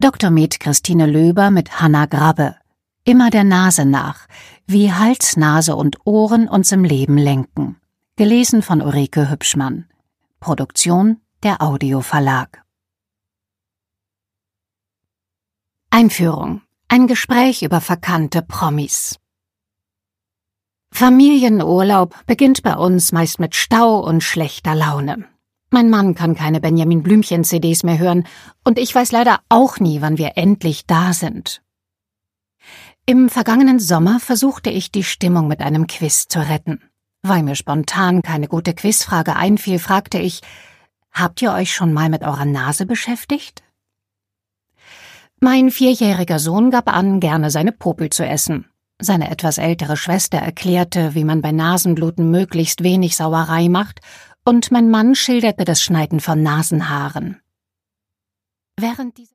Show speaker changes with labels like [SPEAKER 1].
[SPEAKER 1] Dr. Med Christine Löber mit Hanna Grabbe. Immer der Nase nach, wie Hals, Nase und Ohren uns im Leben lenken. Gelesen von Ulrike Hübschmann. Produktion der Audio Verlag. Einführung. Ein Gespräch über verkannte Promis. Familienurlaub beginnt bei uns meist mit Stau und schlechter Laune. Mein Mann kann keine Benjamin Blümchen-CDs mehr hören und ich weiß leider auch nie, wann wir endlich da sind. Im vergangenen Sommer versuchte ich, die Stimmung mit einem Quiz zu retten. Weil mir spontan keine gute Quizfrage einfiel, fragte ich: Habt ihr euch schon mal mit eurer Nase beschäftigt? Mein 4-jähriger Sohn gab an, gerne seine Popel zu essen. Seine etwas ältere Schwester erklärte, wie man bei Nasenbluten möglichst wenig Sauerei macht, und mein Mann schilderte das Schneiden von Nasenhaaren. Während diese